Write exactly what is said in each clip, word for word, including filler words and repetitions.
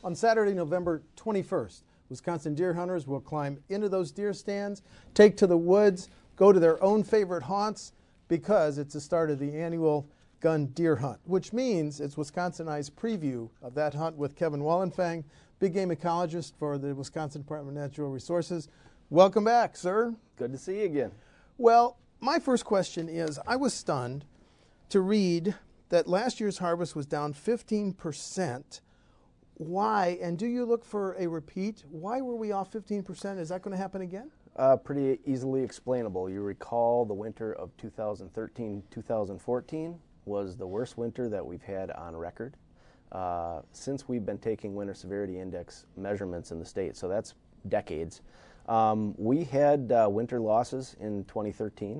On Saturday, November twenty-first, Wisconsin deer hunters will climb into those deer stands, take to the woods, go to their own favorite haunts, because it's the start of the annual gun deer hunt, which means it's Wisconsin Eye's preview of that hunt with Kevin Wallenfang, big game ecologist for the Wisconsin Department of Natural Resources. Welcome back, sir. Good to see you again. Well, my first question is, I was stunned to read that last year's harvest was down fifteen percent. Why, and do you look for a repeat? Why were we off fifteen percent? Is that going to happen again? Uh, pretty easily explainable. You recall the winter of two thousand thirteen two thousand fourteen was the worst winter that we've had on record uh, since we've been taking winter severity index measurements in the state, so that's decades. Um, we had uh, winter losses in twenty thirteen,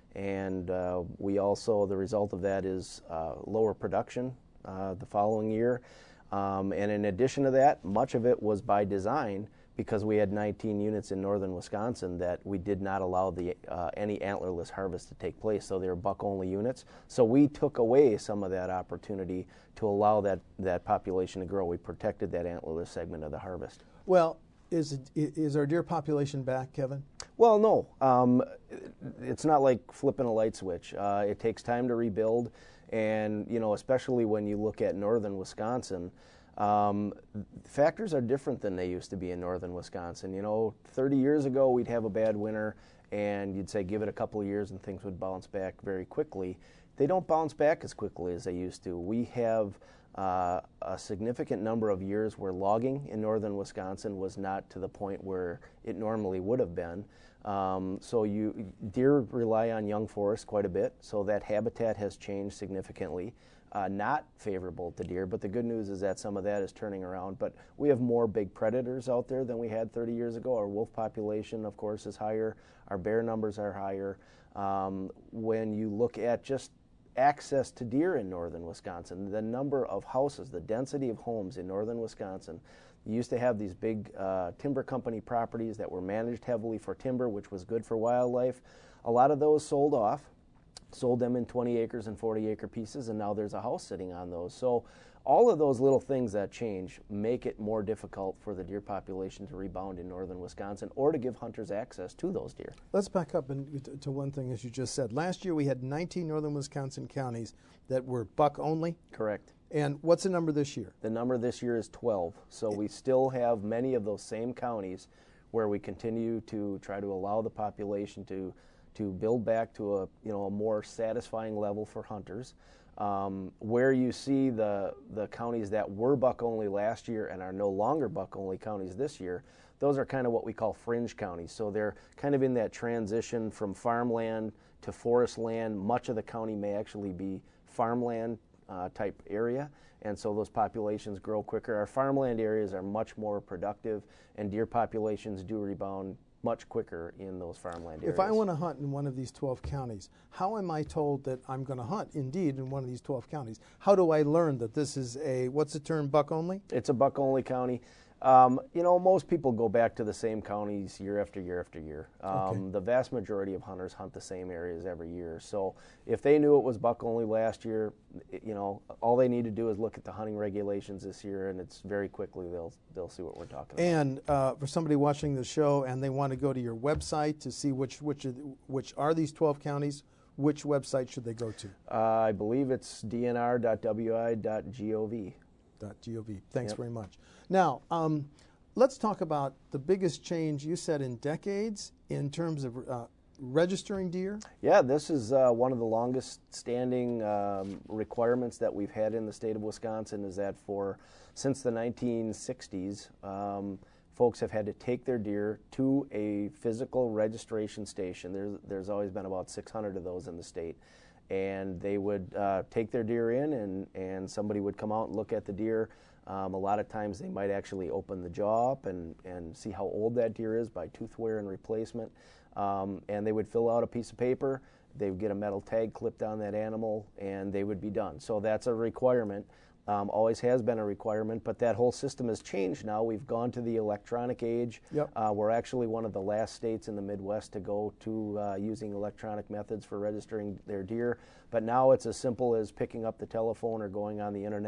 and uh, we also, the result of that is uh, lower production uh, the following year. Um, and in addition to that, much of it was by design, because we had nineteen units in northern Wisconsin that we did not allow the uh, any antlerless harvest to take place, so they were buck-only units. So we took away some of that opportunity to allow that, that population to grow. We protected that antlerless segment of the harvest. Well, is, it, is our deer population back, Kevin? Well, no. Um, it's not like flipping a light switch. Uh, it takes time to rebuild. And, you know, especially when you look at northern Wisconsin, um, factors are different than they used to be in northern Wisconsin. You know, thirty years ago, we'd have a bad winter, and you'd say give it a couple of years and things would bounce back very quickly. They don't bounce back as quickly as they used to. We have uh, a significant number of years where logging in northern Wisconsin was not to the point where it normally would have been. Um, so you, deer rely on young forest quite a bit, so that habitat has changed significantly. Uh, not favorable to deer, but the good news is that some of that is turning around. But we have more big predators out there than we had thirty years ago. Our wolf population, of course, is higher. Our bear numbers are higher. Um, when you look at just access to deer in northern Wisconsin, the number of houses, the density of homes in northern Wisconsin. You used to have these big uh, timber company properties that were managed heavily for timber, which was good for wildlife. A lot of those sold off, sold them in twenty acres and forty acre pieces, and now there's a house sitting on those. So all of those little things that change make it more difficult for the deer population to rebound in northern Wisconsin or to give hunters access to those deer. Let's back up and to one thing, as you just said. Last year we had nineteen northern Wisconsin counties that were buck only. Correct. And what's the number this year? The number this year is twelve. So we still have many of those same counties where we continue to try to allow the population to to build back to a you know a more satisfying level for hunters. Um, where you see the the counties that were buck only last year and are no longer buck only counties this year, those are kind of what we call fringe counties. So they're kind of in that transition from farmland to forest land. Much of the county may actually be farmland Uh, type area, and so those populations grow quicker. Our farmland areas are much more productive, and deer populations do rebound much quicker in those farmland areas. If I want to hunt in one of these twelve counties, how am I told that I'm going to hunt indeed in one of these twelve counties? How do I learn that this is a, what's the term, buck only? It's a buck only county. Um, you know, most people go back to the same counties year after year after year. Um, Okay. The vast majority of hunters hunt the same areas every year. So if they knew it was buck only last year, it- you know, all they need to do is look at the hunting regulations this year, and it's very quickly they'll they'll see what we're talking about. And uh, for somebody watching the show and they want to go to your website to see which which are, which are these twelve counties, which website should they go to? Uh, I believe it's d n r dot w i dot gov. .gov. Thanks Yep. very much. Now, um, let's talk about the biggest change you said in decades in terms of uh, registering deer. Yeah, this is uh, one of the longest standing um, requirements that we've had in the state of Wisconsin, is that for since the nineteen sixties, um, folks have had to take their deer to a physical registration station. There's, there's always been about six hundred of those in the state. And they would uh, take their deer in, and, and somebody would come out and look at the deer. Um, a lot of times they might actually open the jaw up and, and see how old that deer is by tooth wear and replacement. Um, and they would fill out a piece of paper. They would get a metal tag clipped on that animal, and they would be done. So that's a requirement. Um, always has been a requirement, but that whole system has changed now. We've gone to the electronic age. Yep. Uh, we're actually one of the last states in the Midwest to go to uh, using electronic methods for registering their deer. But now it's as simple as picking up the telephone or going on the internet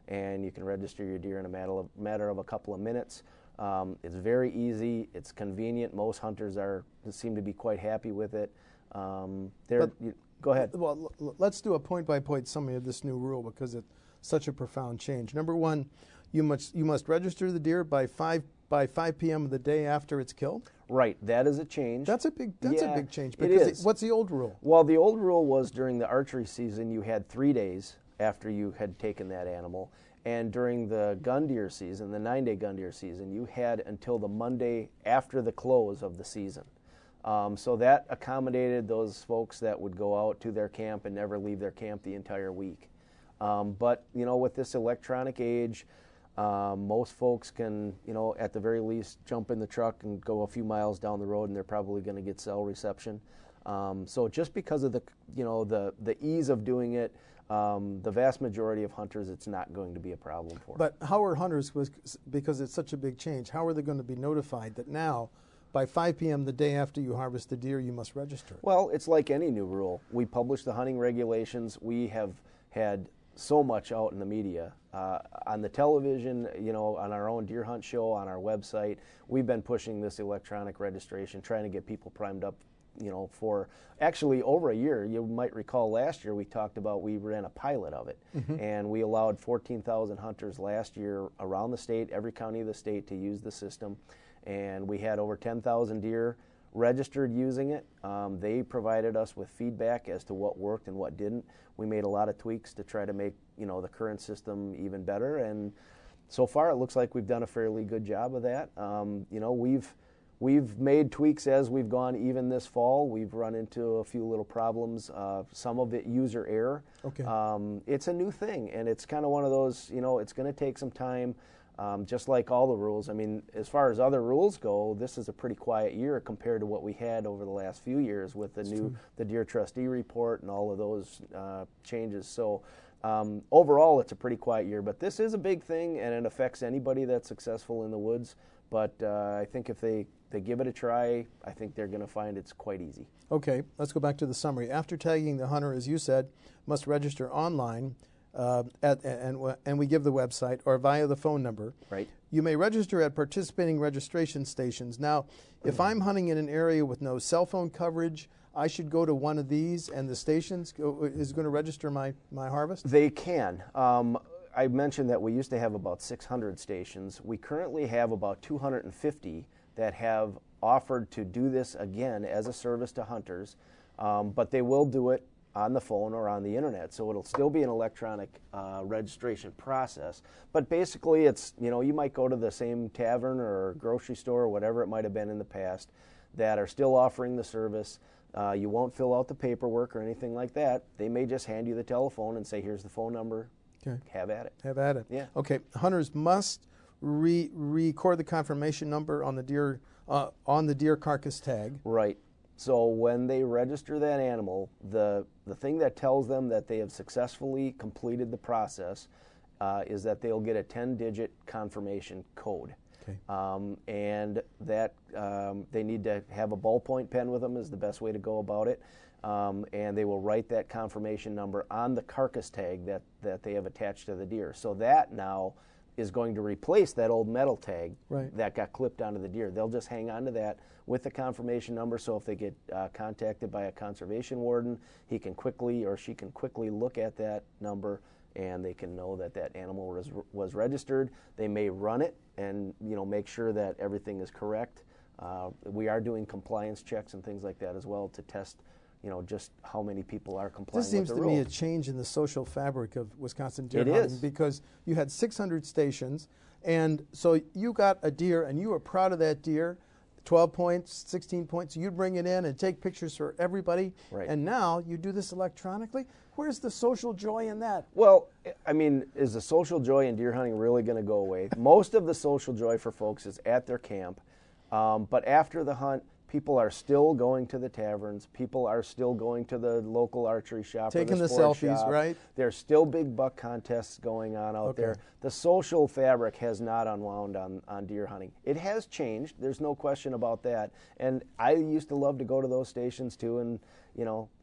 and you can register your deer in a matter of, matter of a couple of minutes. Um, it's very easy. It's convenient. Most hunters are seem to be quite happy with it. Um, they're, But- you, go ahead. Well, l- let's do a point-by-point summary of this new rule because it's such a profound change. Number one, you must you must register the deer by five by five p m of the day after it's killed. Right, that is a change. That's a big that's Yeah, a big change. it Because is. what's the old rule? Well, the old rule was during the archery season, you had three days after you had taken that animal. And during the gun deer season, the nine-day gun deer season, you had until the Monday after the close of the season. Um, so that accommodated those folks that would go out to their camp and never leave their camp the entire week. Um, but, you know, with this electronic age, um, most folks can, you know, at the very least jump in the truck and go a few miles down the road and they're probably going to get cell reception. Um, so just because of the, you know, the, the ease of doing it, um, the vast majority of hunters, it's not going to be a problem for. But how are hunters, was because it's such a big change, how are they going to be notified that now by five p m the day after you harvest the deer, you must register? Well, it's like any new rule. We publish the hunting regulations. We have had so much out in the media, uh, on the television, you know, on our own deer hunt show, on our website. We've been pushing this electronic registration, trying to get people primed up, you know, for actually over a year. You might recall last year we talked about, we ran a pilot of it, mm-hmm. and we allowed fourteen thousand hunters last year around the state, every county of the state, to use the system, and we had over ten thousand deer registered using it. Um, they provided us with feedback as to what worked and what didn't. We made a lot of tweaks to try to make, you know, the current system even better, and so far it looks like we've done a fairly good job of that. Um, you know, we've we've made tweaks as we've gone. Even this fall, we've run into a few little problems. Uh, some of it user error. Okay. Um, it's a new thing, and it's kind of one of those. You know, it's going to take some time. Um, just like all the rules. I mean, as far as other rules go, this is a pretty quiet year compared to what we had over the last few years with the That's new true. the Deer Trustee report and all of those uh, changes. So um, overall, it's a pretty quiet year. But this is a big thing, and it affects anybody that's successful in the woods. But uh, I think if they, they give it a try, I think they're going to find it's quite easy. Okay, let's go back to the summary. After tagging the hunter, as you said, must register online. Uh, at, and, and we give the website or via the phone number. Right. You may register at participating registration stations. Now, if I'm hunting in an area with no cell phone coverage, I should go to one of these and the stations go, is going to register my, my harvest? They can. Um, I mentioned that we used to have about six hundred stations. We currently have about two hundred fifty that have offered to do this again as a service to hunters, um, but they will do it on the phone or on the internet, so it'll still be an electronic uh, registration process. But basically, it's, you know, you might go to the same tavern or grocery store or whatever it might have been in the past that are still offering the service. Uh, you won't fill out the paperwork or anything like that. They may just hand you the telephone and say, here's the phone number, Okay. have at it. Have at it. Yeah. Okay, hunters must re record the confirmation number on the deer uh, on the deer carcass tag. Right. So when they register that animal, the, the thing that tells them that they have successfully completed the process uh, is that they'll get a ten-digit confirmation code. Okay. Um, and that um, they need to have a ballpoint pen with them is the best way to go about it. Um, and they will write that confirmation number on the carcass tag that, that they have attached to the deer. So that now is going to replace that old metal tag Right. that got clipped onto the deer. They'll just hang on to that with the confirmation number, so if they get uh, contacted by a conservation warden, he can quickly or she can quickly look at that number and they can know that that animal was, was registered. They may run it and, you know, make sure that everything is correct. Uh, we are doing compliance checks and things like that as well to test, you know, just how many people are complying This seems with to the me a rules. change in the social fabric of Wisconsin deer It hunting is. because you had six hundred stations, and so you got a deer and you were proud of that deer, twelve points, sixteen points. You'd bring it in and take pictures for everybody, Right. and now you do this electronically. Where's the social joy in that? Well, I mean, is the social joy in deer hunting really going to go away? Most of the social joy for folks is at their camp, um, but after the hunt, people are still going to the taverns. People are still going to the local archery shop, or Taking the sports selfies, shop. right? There's still big buck contests going on out Okay. there. The social fabric has not unwound on, on deer hunting. It has changed. There's no question about that. And I used to love to go to those stations too and, you know,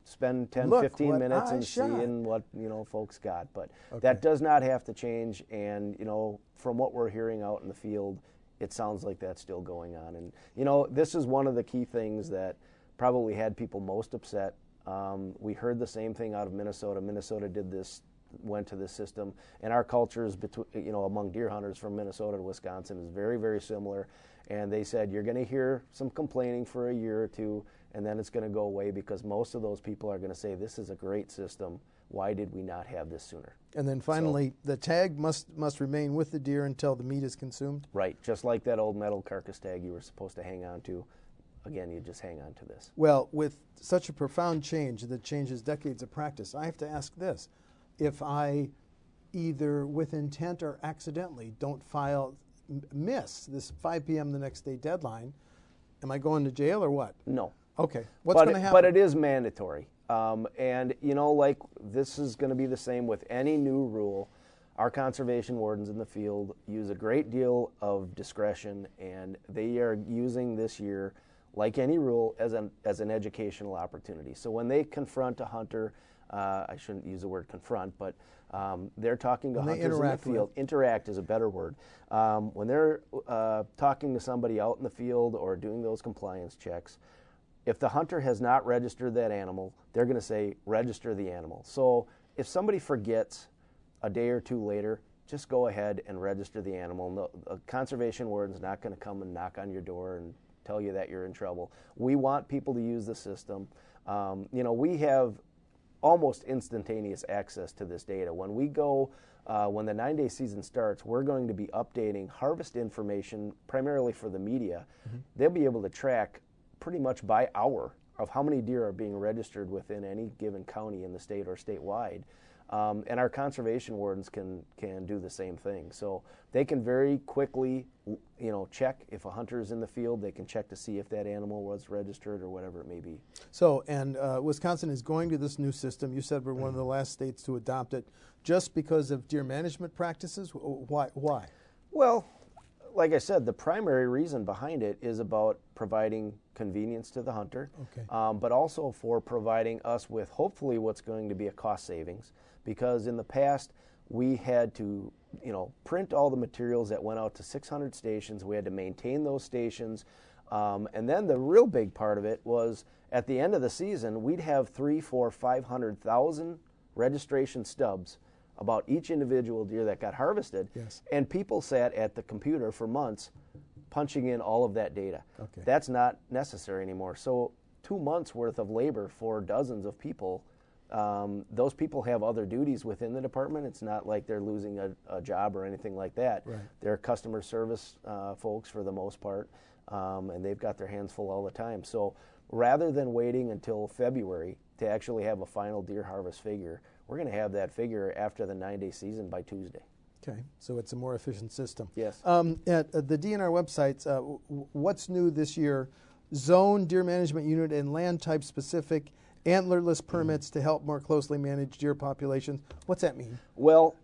spend ten, Look fifteen what minutes I and shot. seeing what, you know, folks got. But Okay. that does not have to change. And, you know, from what we're hearing out in the field, it sounds like that's still going on. And, you know, this is one of the key things that probably had people most upset. Um, we heard the same thing out of Minnesota. Minnesota did this, went to this system, and our cultures between, you know, among deer hunters from Minnesota to Wisconsin is very, very similar. And they said you're going to hear some complaining for a year or two, and then it's going to go away because most of those people are going to say this is a great system. Why did we not have this sooner? And then finally, so, the tag must must remain with the deer until the meat is consumed? Right, just like that old metal carcass tag you were supposed to hang on to. Again, you just hang on to this. Well, with such a profound change that changes decades of practice, I have to ask this. If I either with intent or accidentally don't file, miss this five p m the next day deadline, am I going to jail or what? No. Okay. What's going to happen? But it is mandatory. Um, and, you know, like this is going to be the same with any new rule. Our conservation wardens in the field use a great deal of discretion, and they are using this year, like any rule, as an, as an educational opportunity. So when they confront a hunter, uh, I shouldn't use the word confront, but um, they're talking to when hunters in the field. With. Interact is a better word. Um, when they're uh, talking to somebody out in the field or doing those compliance checks, if the hunter has not registered that animal, they're going to say, register the animal. So if somebody forgets a day or two later, just go ahead and register the animal. No, a conservation warden's not going to come and knock on your door and tell you that you're in trouble. We want people to use the system. Um, you know, we have almost instantaneous access to this data. When we go, uh, when the nine-day season starts, we're going to be updating harvest information primarily for the media. Mm-hmm. They'll be able to track pretty much by hour of how many deer are being registered within any given county in the state or statewide. Um, and our conservation wardens can can do the same thing. So they can very quickly, you know, check if a hunter is in the field. They can check to see if that animal was registered or whatever it may be. So, and uh, Wisconsin is going to this new system. You said we're one of the last states to adopt it, just because of deer management practices. Why? Why? Well, like I said, the primary reason behind it is about providing convenience to the hunter, okay. um, but also for providing us with hopefully what's going to be a cost savings. Because in the past, we had to, you know, print all the materials that went out to six hundred stations. We had to maintain those stations. Um, and then the real big part of it was at the end of the season, we'd have three, four, five hundred thousand registration stubs about each individual deer that got harvested. Yes. And people sat at the computer for months punching in all of that data. Okay. That's not necessary anymore. So two months worth of labor for dozens of people. Um, those people have other duties within the department. It's not like they're losing a, a job or anything like that. Right. They're customer service uh, folks for the most part, um, and they've got their hands full all the time. So rather than waiting until February to actually have a final deer harvest figure, we're going to have that figure after the nine-day season by Tuesday. Okay, so it's a more efficient system. Yes. Um, at uh, the D N R websites, uh, w what's new this year? Zone, deer management unit, and land type specific antlerless permits to help more closely manage deer populations. What's that mean? Well,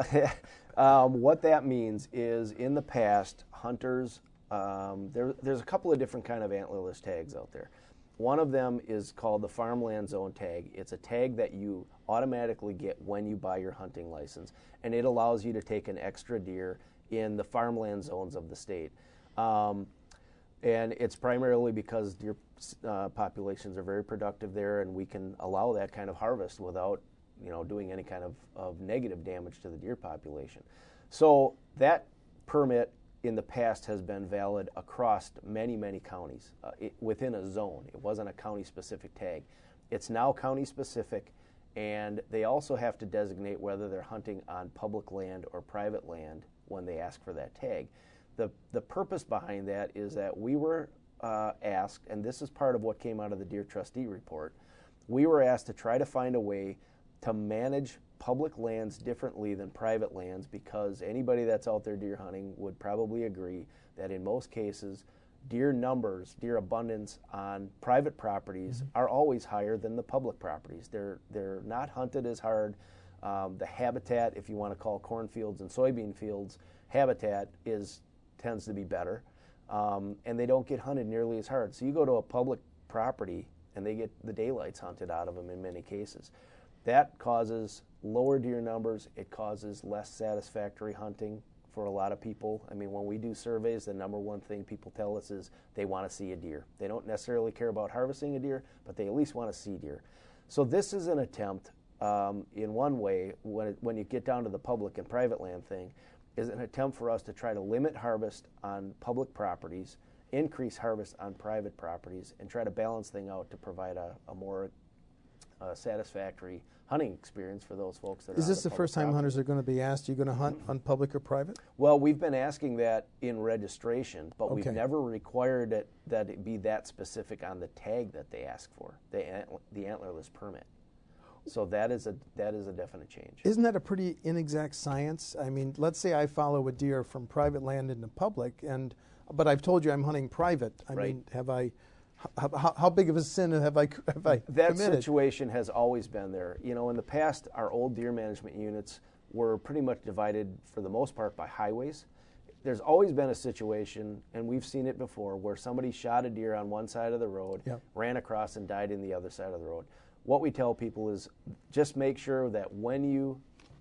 um, what that means is in the past, hunters, um, there, there's a couple of different kind of antlerless tags out there. One of them is called the farmland zone tag. It's a tag that you automatically get when you buy your hunting license, and it allows you to take an extra deer in the farmland zones of the state. Um, And it's primarily because deer uh, populations are very productive there, and we can allow that kind of harvest without, you know, doing any kind of, of negative damage to the deer population. So that permit in the past has been valid across many, many counties uh, it, within a zone. It wasn't a county-specific tag. It's now county-specific, and they also have to designate whether they're hunting on public land or private land when they ask for that tag. The, the purpose behind that is that we were uh, asked, and this is part of what came out of the Deer Trustee report, we were asked to try to find a way to manage public lands differently than private lands, because anybody that's out there deer hunting would probably agree that in most cases, deer numbers, deer abundance on private properties mm-hmm. are always higher than the public properties. They're, they're not hunted as hard. Um, the habitat, if you want to call cornfields and soybean fields, habitat is tends to be better, um, and they don't get hunted nearly as hard. So you go to a public property and they get the daylights hunted out of them in many cases. That causes lower deer numbers. It causes less satisfactory hunting for a lot of people. I mean, when we do surveys, the number one thing people tell us is they want to see a deer. They don't necessarily care about harvesting a deer, but they at least want to see deer. So this is an attempt, um, in one way, when, it, when you get down to the public and private land thing, is an attempt for us to try to limit harvest on public properties, increase harvest on private properties, and try to balance things out to provide a, a more uh, satisfactory hunting experience for those folks that are Is on this the the public first time property. hunters are going to be asked, are you going to hunt on public or private? Well, we've been asking that in registration, but Okay. we've never required it that it be that specific on the tag that they ask for, the ant, the antlerless permit. So that is a that is a definite change. Isn't that a pretty inexact science? I mean, let's say I follow a deer from private land into public, and but I've told you I'm hunting private. I Right. mean, have I? How, how, how big of a sin have I have I That committed? situation has always been there. You know, in the past, our old deer management units were pretty much divided, for the most part, by highways. There's always been a situation, and we've seen it before, where somebody shot a deer on one side of the road, Yep. ran across and died in the other side of the road. What we tell people is just make sure that when you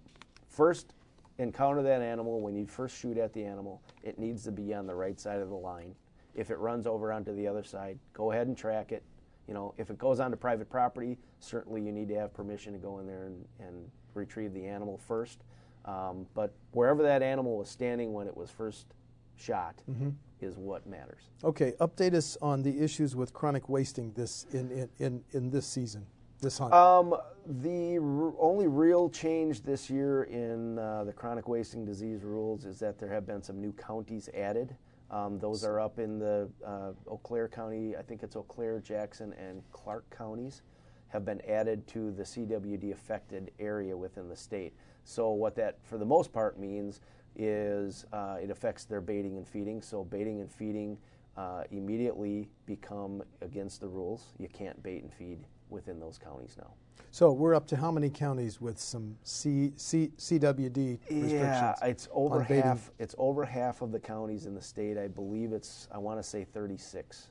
first encounter that animal, when you first shoot at the animal, it needs to be on the right side of the line. If it runs over onto the other side, go ahead and track it. You know, if it goes onto private property, certainly you need to have permission to go in there and, and retrieve the animal first. Um, but wherever that animal was standing when it was first shot Mm-hmm. is what matters. Okay, update us on the issues with chronic wasting this in in, in, in this season, this hunt. Um, the r- only real change this year in uh, the chronic wasting disease rules is that there have been some new counties added. Um, those are up in the uh, Eau Claire County, I think it's Eau Claire, Jackson, and Clark counties have been added to the C W D affected area within the state. So what that, for the most part, means is uh, it affects their baiting and feeding. So baiting and feeding uh, immediately become against the rules. You can't bait and feed within those counties now. So we're up to how many counties with some C, C, C W D restrictions? Yeah, it's over on baiting? half. It's over half of the counties in the state. I believe it's, I want to say thirty-six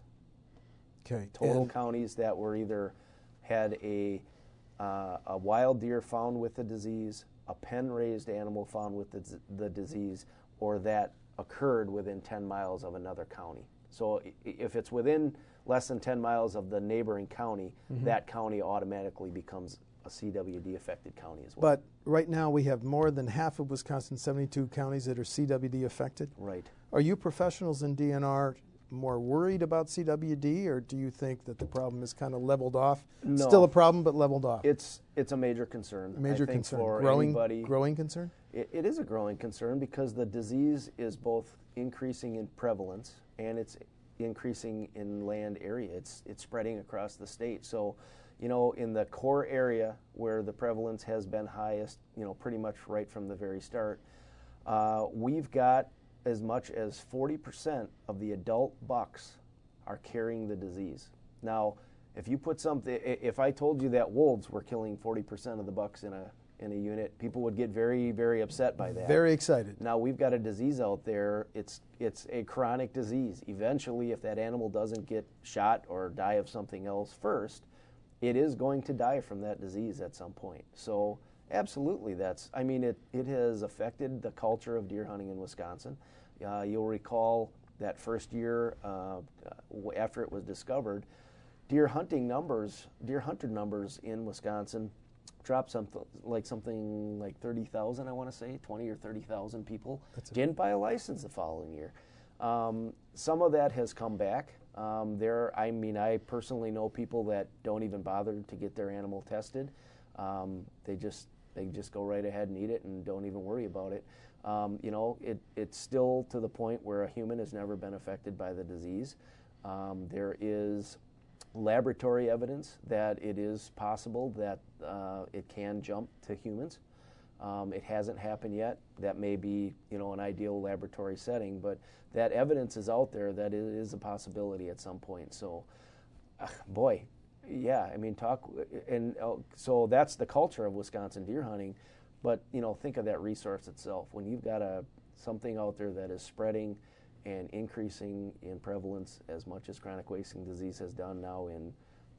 Okay. total and- counties that were either had a uh, a wild deer found with the disease, a pen-raised animal found with the, the disease, or that occurred within ten miles of another county. So i- if it's within less than ten miles of the neighboring county, Mm-hmm. that county automatically becomes a C W D affected county as well. But right now we have more than half of Wisconsin's seventy-two counties that are C W D affected. Right. Are you professionals in D N R more worried about C W D, or do you think that the problem is kind of leveled off? No. Still a problem, but leveled off. It's it's a major concern. Major I think concern. for growing, anybody. growing concern. It, it is a growing concern because the disease is both increasing in prevalence and it's increasing in land area. It's it's spreading across the state. So, you know, in the core area where the prevalence has been highest, you know, pretty much right from the very start, uh, we've got as much as forty percent of the adult bucks are carrying the disease. Now, if you put something, if I told you that wolves were killing forty percent of the bucks in a in a unit, people would get very, very upset by that. Very excited. Now we've got a disease out there. It's it's a chronic disease. Eventually, if that animal doesn't get shot or die of something else first, it is going to die from that disease at some point. So absolutely, that's. I mean, it it has affected the culture of deer hunting in Wisconsin. Uh, you'll recall that first year uh, after it was discovered, deer hunting numbers, deer hunter numbers in Wisconsin dropped something like something like thirty thousand, I want to say, twenty or thirty thousand people That's a- didn't buy a license the following year. Um, some of that has come back. Um, there, I mean, I personally know people that don't even bother to get their animal tested. Um, they just they just go right ahead and eat it and don't even worry about it. Um, you know, it, it's still to the point where a human has never been affected by the disease. Um, there is laboratory evidence that it is possible that uh, it can jump to humans. Um, it hasn't happened yet. That may be, you know, an ideal laboratory setting, but that evidence is out there that it is a possibility at some point. So, uh, boy, yeah, I mean, talk, and uh, so that's the culture of Wisconsin deer hunting. But you know, think of that resource itself. When you've got a something out there that is spreading and increasing in prevalence as much as chronic wasting disease has done now in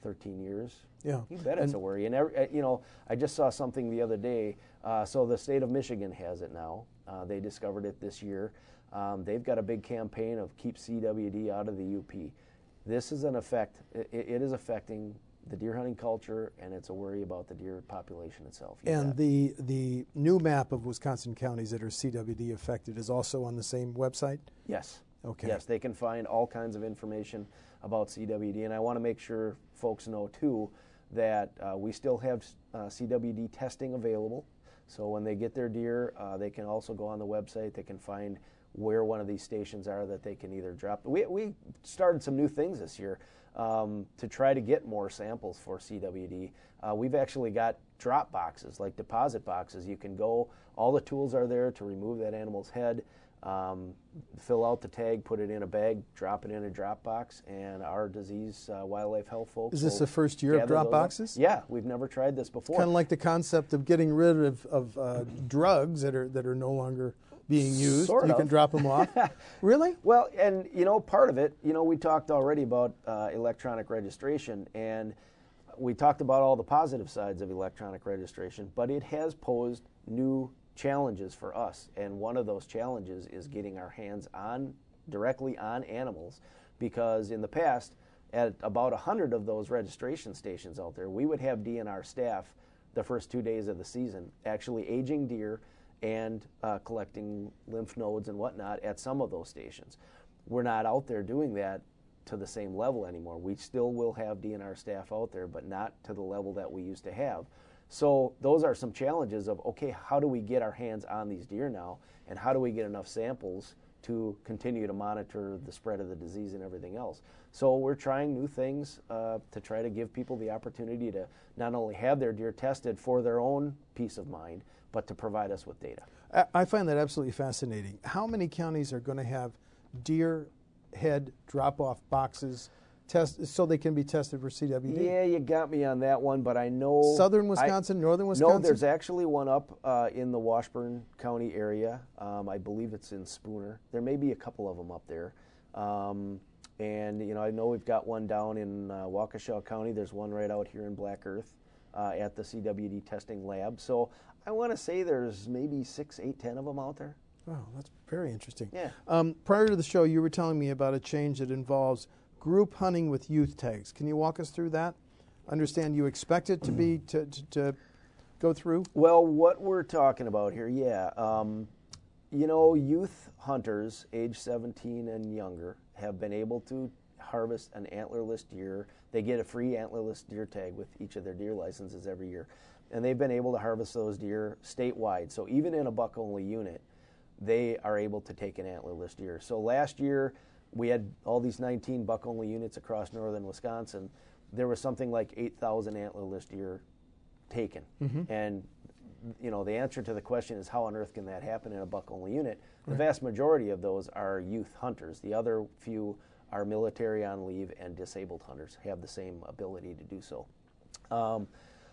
thirteen years. Yeah. You bet it's And- a worry. And, every, uh, you know, I just saw something the other day. Uh, so the state of Michigan has it now. Uh, they discovered it this year. Um, they've got a big campaign of keep C W D out of the U P. This is an effect, it, it is affecting the deer hunting culture, and it's a worry about the deer population itself. You And bet. the the new map of Wisconsin counties that are C W D affected is also on the same website? Yes. Okay. Yes, they can find all kinds of information about C W D, and I want to make sure folks know too that uh, we still have uh, C W D testing available. So when they get their deer, uh, they can also go on the website. They can find where one of these stations are that they can either drop. We we started some new things this year um, to try to get more samples for C W D. Uh, we've actually got drop boxes, like deposit boxes. You can go. All the tools are there to remove that animal's head. Um, fill out the tag, put it in a bag, drop it in a drop box, and our disease uh, wildlife health folks. Is this will the first year of gather drop those up. boxes? Yeah, we've never tried this before. Kind of like the concept of getting rid of, of uh, drugs that are that are no longer being used. Sort you of. can drop them off. Really? Well, and you know, part of it, you know, we talked already about uh, electronic registration, and we talked about all the positive sides of electronic registration, but it has posed new challenges for us, and one of those challenges is getting our hands on directly on animals, because in the past, at about a hundred of those registration stations out there, we would have D N R staff the first two days of the season actually aging deer and uh, collecting lymph nodes and whatnot at some of those stations. We're not out there doing that to the same level anymore. We still will have D N R staff out there, but not to the level that we used to have. So those are some challenges of, okay, how do we get our hands on these deer now, and how do we get enough samples to continue to monitor the spread of the disease and everything else? So we're trying new things uh, to try to give people the opportunity to not only have their deer tested for their own peace of mind, but to provide us with data. I, I find that absolutely fascinating. How many counties are going to have deer head drop-off boxes test so they can be tested for C W D? Yeah, you got me on that one, but I know Southern I- Wisconsin, northern Wisconsin? No, there's actually one up uh, in the Washburn County area. Um, I believe it's in Spooner. There may be a couple of them up there. Um, and, you know, I know we've got one down in uh, Waukesha County. There's one right out here in Black Earth uh, at the C W D testing lab. So I want to say there's maybe six, eight, ten of them out there. Wow, that's very interesting. Yeah. Um, prior to the show, you were telling me about a change that involves group hunting with youth tags. Can you walk us through that? Understand you expect it to be to, to, to go through? Well, what we're talking about here, yeah. Um, you know, youth hunters age seventeen and younger have been able to harvest an antlerless deer. They get a free antlerless deer tag with each of their deer licenses every year. And they've been able to harvest those deer statewide. So even in a buck-only unit, they are able to take an antlerless deer. So last year, we had all these nineteen buck-only units across northern Wisconsin. There was something like eight thousand antlerless deer taken. Mm-hmm. And, you know, the answer to the question is, how on earth can that happen in a buck-only unit? The vast majority of those are youth hunters. The other few are military on leave and disabled hunters, have the same ability to do so. Um,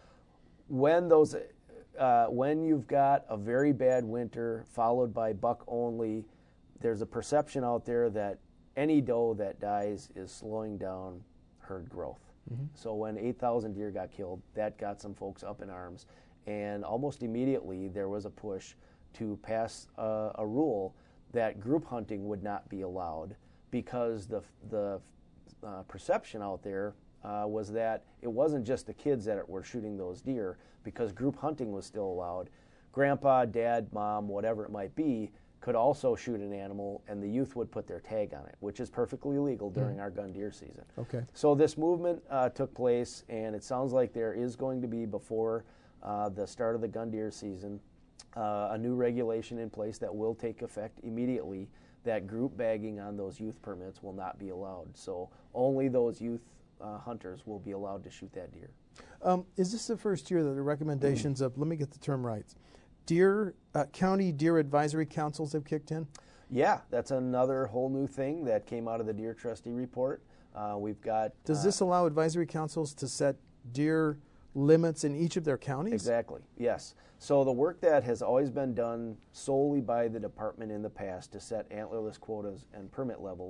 when those, uh, when you've got a very bad winter followed by buck-only, there's a perception out there that any doe that dies is slowing down herd growth. Mm-hmm. So when eight thousand deer got killed, that got some folks up in arms. And almost immediately there was a push to pass a, a rule that group hunting would not be allowed, because the, the uh, perception out there uh, was that it wasn't just the kids that were shooting those deer, because group hunting was still allowed. Grandpa, dad, mom, whatever it might be, could also shoot an animal, and the youth would put their tag on it, which is perfectly legal during mm. our gun deer season. Okay. So this movement uh, took place, and it sounds like there is going to be, before uh, the start of the gun deer season, uh, a new regulation in place that will take effect immediately, that group bagging on those youth permits will not be allowed. So only those youth uh, hunters will be allowed to shoot that deer. Um, is this the first year that the recommendations of, let me get the term right, Deer uh, county deer advisory councils have kicked in? Yeah, that's another whole new thing that came out of the Deer Trustee Report. Uh, we've got. Does uh, this allow advisory councils to set deer limits in each of their counties? Exactly, yes. So the work that has always been done solely by the department in the past to set antlerless quotas and permit levels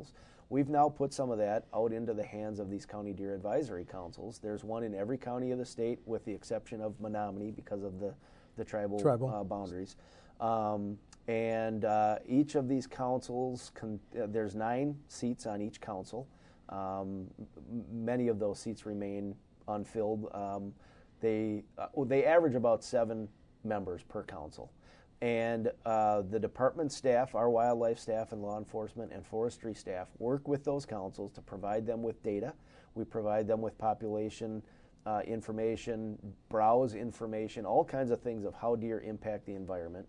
we've now put some of that out into the hands of these county deer advisory councils. There's one in every county of the state with the exception of Menominee because of the, the tribal, Tribal. Uh, boundaries. Um, and uh, each of these councils, con- uh, there's nine seats on each council. Um, m- many of those seats remain unfilled. Um, they, uh, they average about seven members per council. And uh, the department staff, our wildlife staff and law enforcement and forestry staff work with those councils to provide them with data. We provide them with population uh, information, browse information, all kinds of things of how deer impact the environment.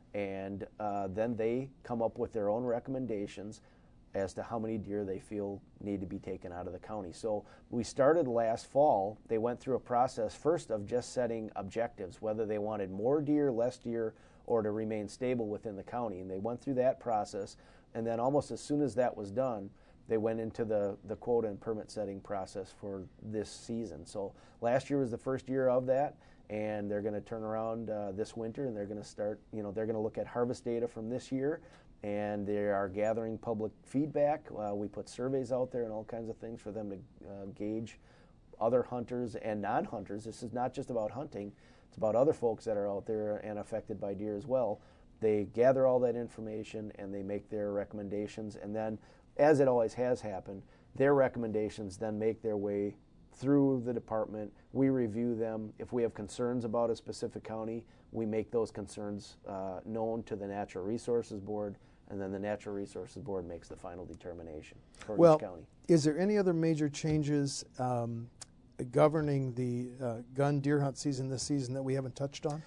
And uh, then they come up with their own recommendations as to how many deer they feel need to be taken out of the county. So we started last fall. They went through a process first of just setting objectives, whether they wanted more deer, less deer, or to remain stable within the county. And they went through that process, and then almost as soon as that was done, they went into the, the quota and permit setting process for this season. So last year was the first year of that, and they're going to turn around uh, this winter, and they're going to start, you know, they're going to look at harvest data from this year, and they are gathering public feedback. Uh, we put surveys out there and all kinds of things for them to uh, gauge other hunters and non-hunters. This is not just about hunting. It's about other folks that are out there and affected by deer as well. They gather all that information and they make their recommendations, and then, as it always has happened, their recommendations then make their way through the department. We review them. If we have concerns about a specific county, we make those concerns uh, known to the Natural Resources Board, and then the Natural Resources Board makes the final determination for well, each county. Is there any other major changes um, governing the uh, gun deer hunt season this season that we haven't touched on?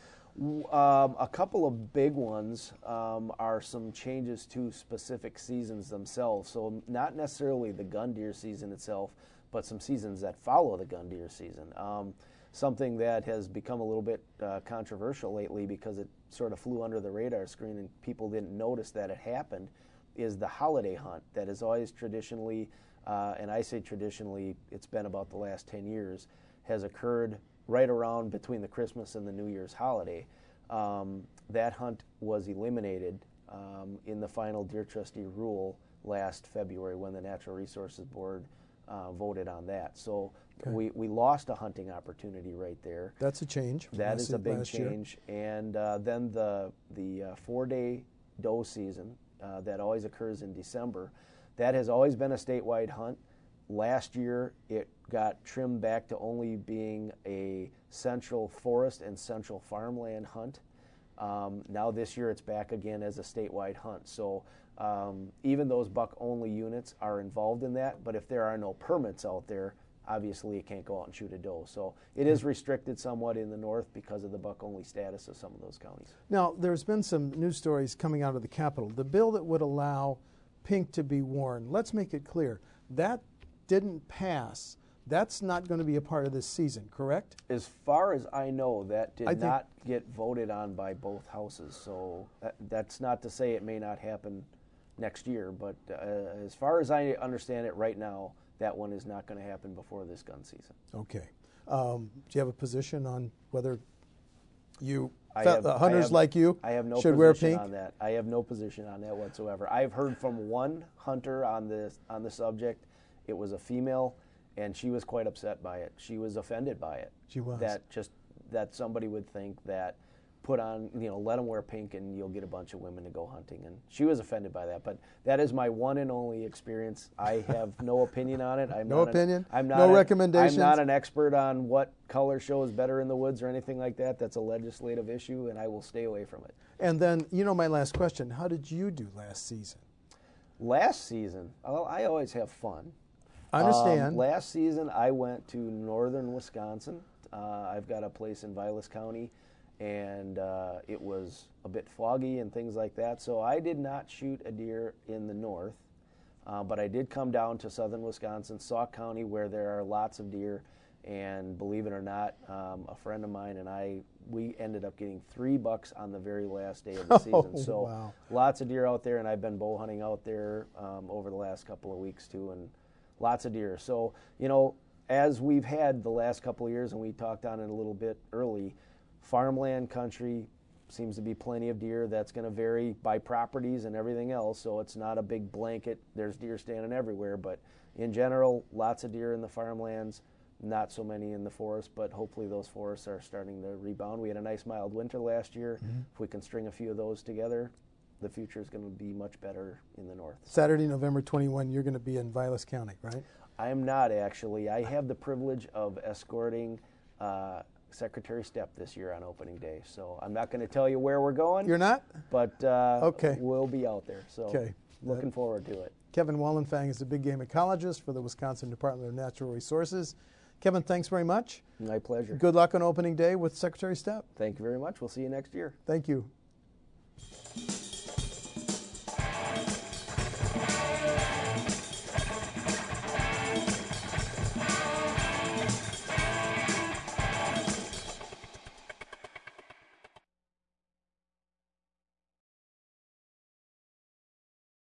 Um, a couple of big ones um, are some changes to specific seasons themselves. So not necessarily the gun deer season itself, but some seasons that follow the gun deer season. Um, something that has become a little bit uh, controversial lately because it sort of flew under the radar screen and people didn't notice that it happened is the holiday hunt that is always traditionally, uh, and I say traditionally, it's been about the last ten years, has occurred right around between the Christmas and the New Year's holiday. Um, that hunt was eliminated um, in the final deer trustee rule last February when the Natural Resources Board uh, voted on that. So okay. we, we lost a hunting opportunity right there. That's a change. That is a big change. Year. And uh, then the, the uh, four-day doe season uh, that always occurs in December, that has always been a statewide hunt. Last year, it got trimmed back to only being a central forest and central farmland hunt. Um, now this year, it's back again as a statewide hunt. So um, even those buck-only units are involved in that, but if there are no permits out there, obviously it can't go out and shoot a doe. So it is restricted somewhat in the north because of the buck-only status of some of those counties. Now, there's been some news stories coming out of the Capitol. The bill that would allow pink to be worn, let's make it clear, that didn't pass. That's not going to be a part of this season, correct? As far as I know, that did I think- not get voted on by both houses. So that, that's not to say it may not happen next year, but uh, as far as I understand it right now, that one is not going to happen before this gun season. Okay. Um, do you have a position on whether you, I fe- have- uh, I hunters have- like you, I have no should wear position pink? on that. I have no position on that whatsoever. I've heard from one hunter on this on the subject. It was a female, and she was quite upset by it. She was offended by it. She was. That just that somebody would think that put on, you know, let them wear pink and you'll get a bunch of women to go hunting. And she was offended by that. But that is my one and only experience. I have no opinion on it. I'm No not opinion? An, I'm not No an- recommendations? I'm not an expert on what color shows better in the woods or anything like that. That's a legislative issue, and I will stay away from it. And then, you know, my last question, how did you do last season? Last season, well, I always have fun. I understand. Um, last season, I went to northern Wisconsin. Uh, I've got a place in Vilas County, and uh, it was a bit foggy and things like that. So I did not shoot a deer in the north, uh, but I did come down to southern Wisconsin, Sauk County, where there are lots of deer. And believe it or not, um, a friend of mine and I, we ended up getting three bucks on the very last day of the season. Oh, so wow. Lots of deer out there, and I've been bow hunting out there um, over the last couple of weeks too, and lots of deer. So, you know, as we've had the last couple of years, and we talked on it a little bit early, farmland country, seems to be plenty of deer. That's going to vary by properties and everything else, so it's not a big blanket. There's deer standing everywhere, but in general, lots of deer in the farmlands, not so many in the forest, but hopefully those forests are starting to rebound. We had a nice mild winter last year. Mm-hmm. If we can string a few of those together, the future is going to be much better in the north. Saturday, November twenty-first, you're going to be in Vilas County, right? I am not, actually. I have the privilege of escorting uh, Secretary Stepp this year on opening day, so I'm not going to tell you where we're going. You're not? But uh, okay. We'll be out there, so okay. looking uh, forward to it. Kevin Wallenfang is a big game ecologist for the Wisconsin Department of Natural Resources. Kevin, thanks very much. My pleasure. Good luck on opening day with Secretary Stepp. Thank you very much. We'll see you next year. Thank you.